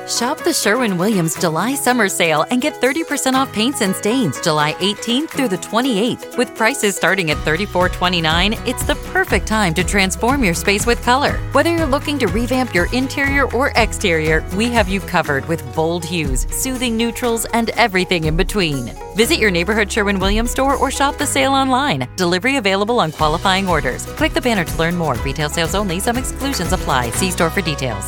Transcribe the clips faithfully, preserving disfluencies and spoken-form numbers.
Shop the Sherwin-Williams July Summer Sale and get thirty percent off paints and stains July eighteenth through the twenty-eighth. With prices starting at thirty-four twenty-nine, it's the perfect time to transform your space with color. Whether you're looking to revamp your interior or exterior, we have you covered with bold hues, soothing neutrals, and everything in between. Visit your neighborhood Sherwin-Williams store or shop the sale online. Delivery available on qualifying orders. Click the banner to learn more. Retail sales only. Some exclusions apply. See store for details.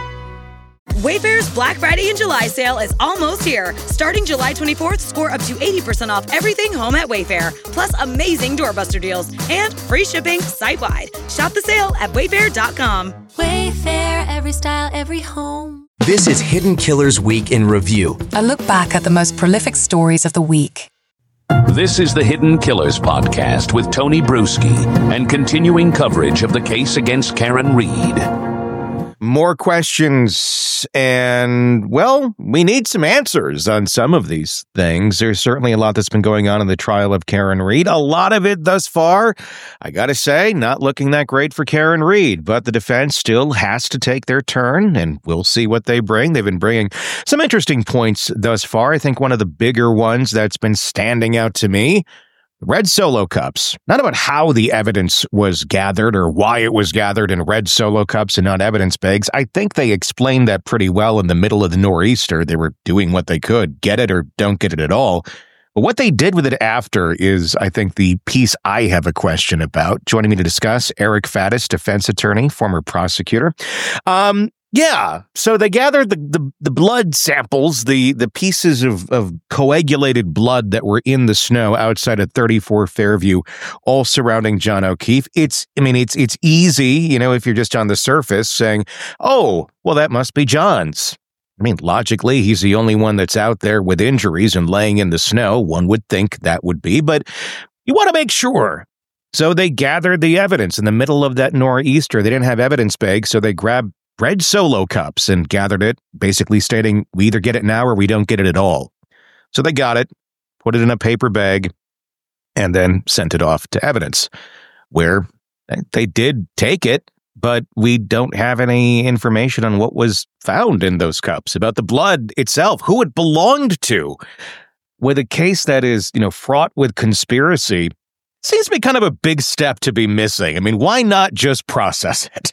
Wayfair's Black Friday and July sale is almost here. Starting July twenty-fourth, score up to eighty percent off everything home at Wayfair, plus amazing doorbuster deals and free shipping site-wide. Shop the sale at wayfair dot com. Wayfair, every style, every home. This is Hidden Killers Week in Review. A look back at the most prolific stories of the week. This is the Hidden Killers podcast with Tony Bruschi and continuing coverage of the case against Karen Read. More questions, and, well, we need some answers on some of these things. There's certainly a lot that's been going on in the trial of Karen Read. A lot of it thus far, I gotta say, not looking that great for Karen Read, but the defense still has to take their turn, and we'll see what they bring. They've been bringing some interesting points thus far. I think one of the bigger ones that's been standing out to me, red Solo cups. Not about how the evidence was gathered or why it was gathered in red Solo cups and not evidence bags. I think they explained that pretty well in the middle of the nor'easter. They were doing what they could, get it or don't get it at all. But what they did with it after is, I think, the piece I have a question about. Joining me to discuss, Eric Faddis, defense attorney, former prosecutor. Um, Yeah, so they gathered the, the, the blood samples, the, the pieces of, of coagulated blood that were in the snow outside of thirty-four Fairview, all surrounding John O'Keefe. It's, I mean, it's it's easy, you know, if you're just on the surface saying, oh, well, that must be John's. I mean, logically, he's the only one that's out there with injuries and laying in the snow. One would think that would be, but you want to make sure. So they gathered the evidence in the middle of that nor'easter. They didn't have evidence bags, so they grabbed red Solo cups and gathered it, basically stating, we either get it now or we don't get it at all. So they got it, put it in a paper bag, and then sent it off to evidence, where they did take it, but we don't have any information on what was found in those cups, about the blood itself, who it belonged to. With a case that is, you know, fraught with conspiracy, seems to be kind of a big step to be missing. I mean, why not just process it?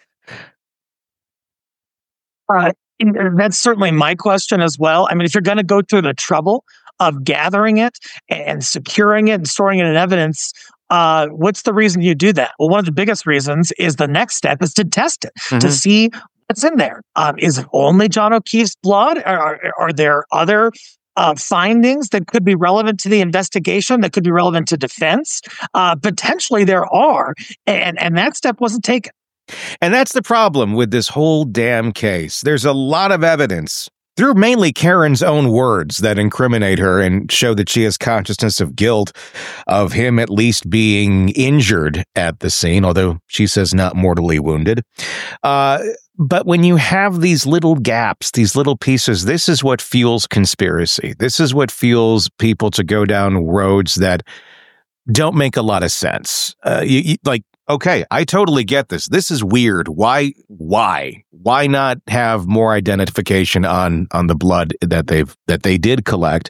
Uh, that's certainly my question as well. I mean, if you're going to go through the trouble of gathering it and securing it and storing it in evidence, uh, what's the reason you do that? Well, one of the biggest reasons is the next step is to test it, mm-hmm. to see what's in there. Um, is it only John O'Keefe's blood? Are, are, are there other uh, findings that could be relevant to the investigation, that could be relevant to defense? Uh, potentially there are, and, and that step wasn't taken. And that's the problem with this whole damn case. There's a lot of evidence, through mainly Karen's own words, that incriminate her and show that she has consciousness of guilt of him at least being injured at the scene, although she says not mortally wounded. Uh, but when you have these little gaps, these little pieces, this is what fuels conspiracy. This is what fuels people to go down roads that don't make a lot of sense. Uh, you, you, like, okay, I totally get this. This is weird. Why? Why? Why not have more identification on on the blood that they've that they did collect?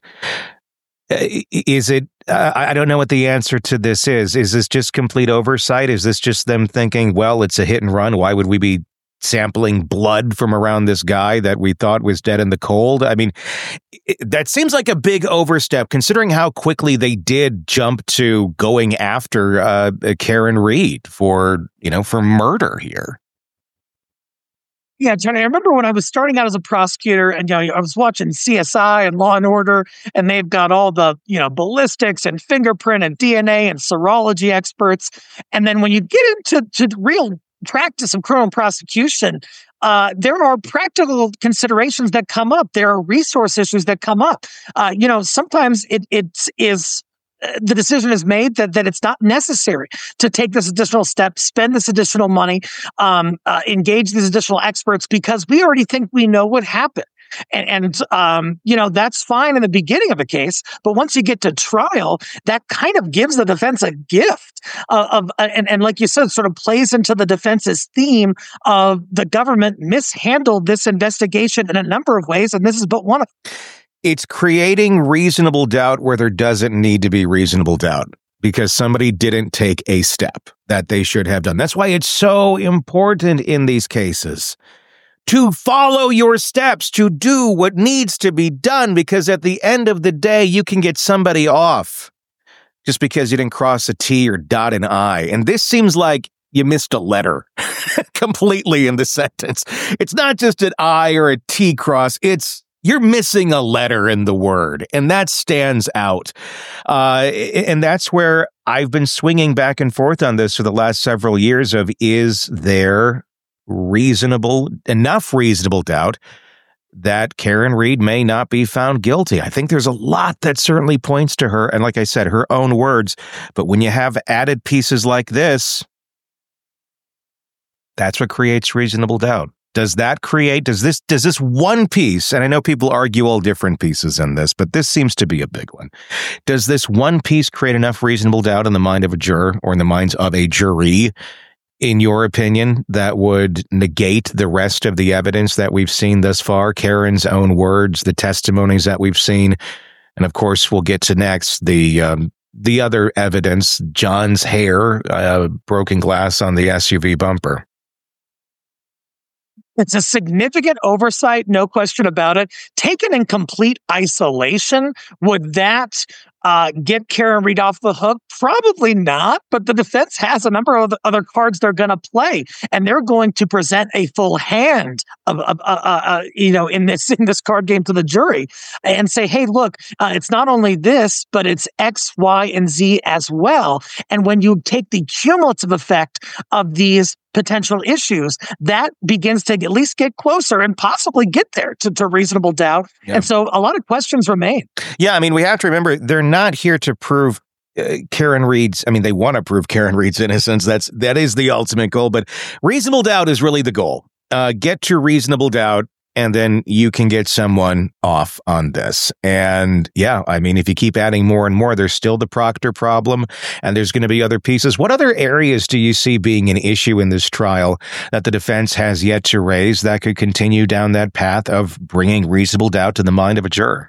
Is it? Uh, I don't know what the answer to this is. Is this just complete oversight? Is this just them thinking, well, it's a hit and run? Why would we be sampling blood from around this guy that we thought was dead in the cold? I mean, it, that seems like a big overstep, considering how quickly they did jump to going after uh, Karen Read for, you know, for murder here. Yeah, Tony, I remember when I was starting out as a prosecutor and, you know, I was watching C S I and Law and Order, and they've got all the, you know, ballistics and fingerprint and D N A and serology experts. And then when you get into to real practice of criminal prosecution, uh, there are practical considerations that come up. There are resource issues that come up. Uh, you know, sometimes it it is uh, the decision is made that that it's not necessary to take this additional step, spend this additional money, um, uh, engage these additional experts, because we already think we know what happened. And, and um, you know, that's fine in the beginning of a case. But once you get to trial, that kind of gives the defense a gift uh, of, uh, and, and like you said, sort of plays into the defense's theme of the government mishandled this investigation in a number of ways. And this is but one of them. It's creating reasonable doubt where there doesn't need to be reasonable doubt, because somebody didn't take a step that they should have done. That's why it's so important in these cases to follow your steps, to do what needs to be done, because at the end of the day, you can get somebody off just because you didn't cross a T or dot an I. And this seems like you missed a letter completely in the sentence. It's not just an I or a T cross. It's you're missing a letter in the word, and that stands out. Uh, and that's where I've been swinging back and forth on this for the last several years of, is there reasonable, enough reasonable doubt that Karen Read may not be found guilty? I think there's a lot that certainly points to her, and like I said, her own words. But when you have added pieces like this, that's what creates reasonable doubt. Does that create, does this, does this one piece, and I know people argue all different pieces in this, but this seems to be a big one. Does this one piece create enough reasonable doubt in the mind of a juror or in the minds of a jury, in your opinion, that would negate the rest of the evidence that we've seen thus far? Karen's own words, the testimonies that we've seen, and of course, we'll get to next the, um, the other evidence, John's hair, uh, broken glass on the S U V bumper. It's a significant oversight, no question about it. Taken in complete isolation, would that uh, get Karen Read off the hook? Probably not, but the defense has a number of other cards they're going to play, and they're going to present a full hand of, of uh, uh, you know, in this in this card game to the jury, and say, "Hey, look, uh, it's not only this, but it's X, Y, and Z as well." And when you take the cumulative effect of these potential issues, that begins to at least get closer and possibly get there to, to reasonable doubt. Yeah. And so a lot of questions remain. Yeah, I mean, we have to remember, they're not here to prove uh, Karen Read's, I mean, they want to prove Karen Read's innocence. That's, that is the ultimate goal, but reasonable doubt is really the goal. Uh, get to reasonable doubt, and then you can get someone off on this. And yeah, I mean, if you keep adding more and more, there's still the Proctor problem, and there's going to be other pieces. What other areas do you see being an issue in this trial that the defense has yet to raise that could continue down that path of bringing reasonable doubt to the mind of a juror?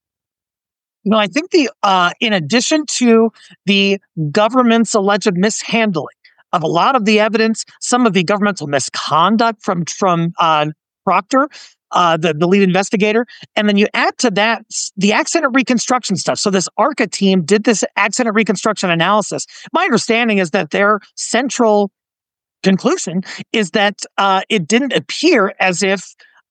No, I think the uh, in addition to the government's alleged mishandling of a lot of the evidence, some of the governmental misconduct from from uh, Proctor, uh, the, the lead investigator. And then you add to that the accident reconstruction stuff. So this ARCA team did this accident reconstruction analysis. My understanding is that their central conclusion is that uh, it didn't appear as if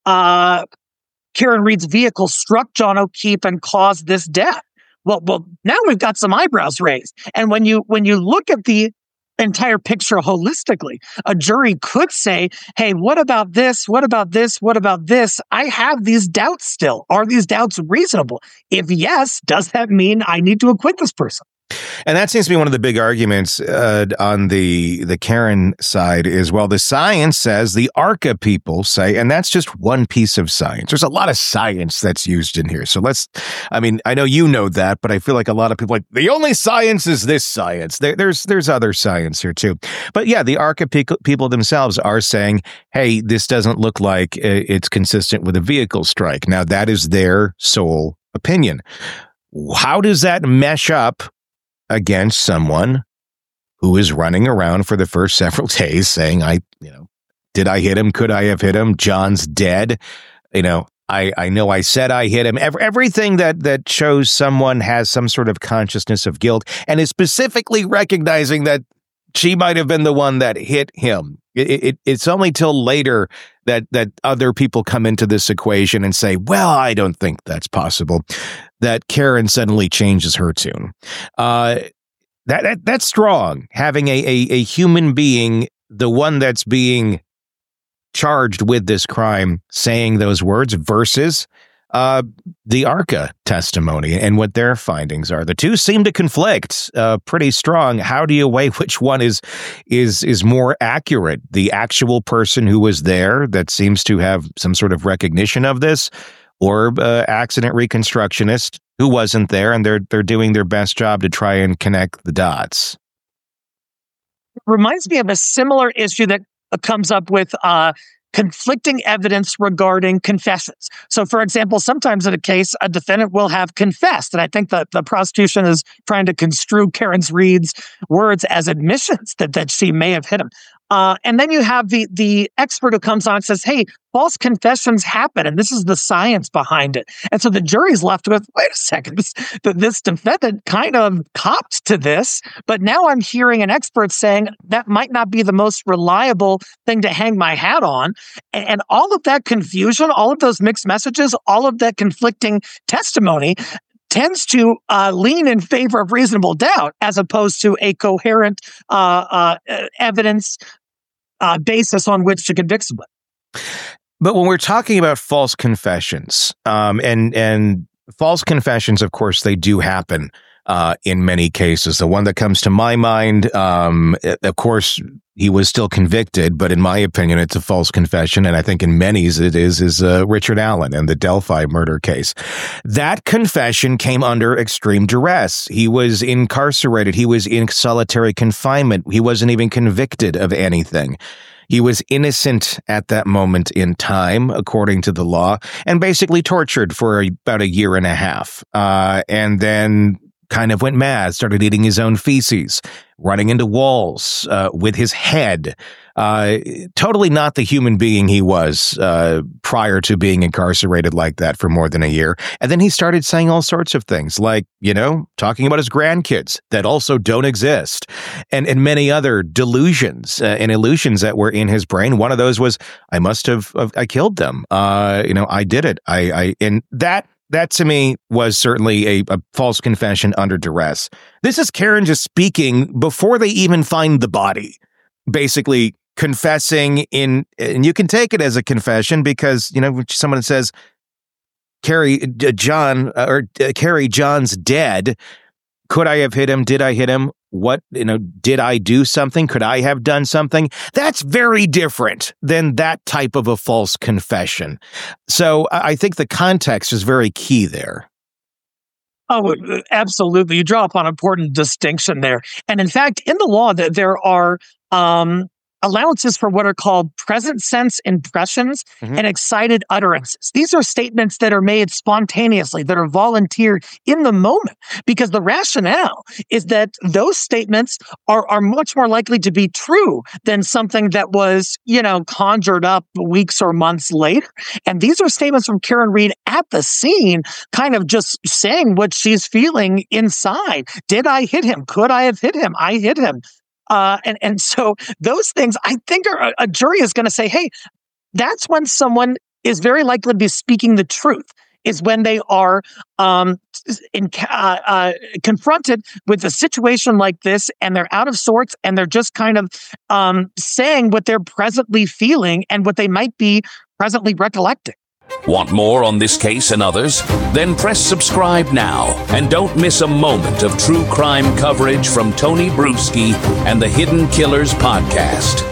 uh, Karen Read's vehicle struck John O'Keefe and caused this death. Well, well, now we've got some eyebrows raised. And when you when you look at the entire picture holistically, a jury could say, hey, what about this? What about this? What about this? I have these doubts still. Are these doubts reasonable? If yes, does that mean I need to acquit this person? And that seems to be one of the big arguments uh, on the the Karen side is, well, the science says, the ARCA people say, and that's just one piece of science. There's a lot of science that's used in here. So let's, I mean, I know you know that, but I feel like a lot of people are like, the only science is this science. There, there's there's other science here too. But yeah, the ARCA pe- people themselves are saying, hey, this doesn't look like it's consistent with a vehicle strike. Now, that is their sole opinion. How does that mesh up against someone who is running around for the first several days saying, I, you know, did I hit him? Could I have hit him? John's dead. You know, I, I know I said I hit him. Every, everything that, that shows someone has some sort of consciousness of guilt and is specifically recognizing that she might have been the one that hit him. It, it, it's only till later that, that other people come into this equation and say, well, I don't think that's possible, that Karen suddenly changes her tune. Uh, that, that that's strong, having a, a, a human being, the one that's being charged with this crime, saying those words versus uh, the ARCA testimony and what their findings are. The two seem to conflict uh, pretty strong. How do you weigh which one is is is more accurate? The actual person who was there that seems to have some sort of recognition of this, or uh, accident reconstructionist who wasn't there, and they're they're doing their best job to try and connect the dots. Reminds me of a similar issue that uh, comes up with uh, conflicting evidence regarding confessions. So, for example, sometimes in a case, a defendant will have confessed, and I think that the prosecution is trying to construe Karen Reed's words as admissions that, that she may have hit him. Uh, and then you have the the expert who comes on and says, hey, false confessions happen, and this is the science behind it. And so the jury's left with, wait a second, this, this defendant kind of copped to this, but now I'm hearing an expert saying that might not be the most reliable thing to hang my hat on. And, and all of that confusion, all of those mixed messages, all of that conflicting testimony tends to uh, lean in favor of reasonable doubt as opposed to a coherent uh, uh, evidence uh, basis on which to convict someone. But when we're talking about false confessions, um, and and false confessions, of course, they do happen uh, in many cases. The one that comes to my mind, um, of course, he was still convicted, but in my opinion, it's a false confession, and I think in many's it is, is uh, Richard Allen and the Delphi murder case. That confession came under extreme duress. He was incarcerated. He was in solitary confinement. He wasn't even convicted of anything. He was innocent at that moment in time, according to the law, and basically tortured for about a year and a half, uh, and then kind of went mad, started eating his own feces, running into walls uh, with his head. Uh, totally not the human being he was uh, prior to being incarcerated like that for more than a year. And then he started saying all sorts of things like, you know, talking about his grandkids that also don't exist, and, and many other delusions uh, and illusions that were in his brain. One of those was, I must have, uh, I killed them. Uh, you know, I did it. I, I, and that, That, to me, was certainly a, a false confession under duress. This is Karen just speaking before they even find the body, basically confessing in, and you can take it as a confession because, you know, someone says, Carrie, uh, John, uh, or uh, Carrie, John's dead. Could I have hit him? Did I hit him? What, you know, did I do something? Could I have done something? That's very different than that type of a false confession. So I think the context is very key there. Oh, absolutely. You draw upon an important distinction there. And in fact, in the law, that there are um, allowances for what are called present sense impressions mm-hmm. and excited utterances. These are statements that are made spontaneously, that are volunteered in the moment, because the rationale is that those statements are, are much more likely to be true than something that was, you know, conjured up weeks or months later. And these are statements from Karen Reed at the scene, kind of just saying what she's feeling inside. Did I hit him? Could I have hit him? I hit him. Uh, and, and so those things, I think are, a jury is going to say, hey, that's when someone is very likely to be speaking the truth, is when they are um, in, uh, uh, confronted with a situation like this, and they're out of sorts, and they're just kind of um, saying what they're presently feeling and what they might be presently recollecting. Want more on this case and others? Then press subscribe now and don't miss a moment of true crime coverage from Tony Bruschi and the Hidden Killers podcast.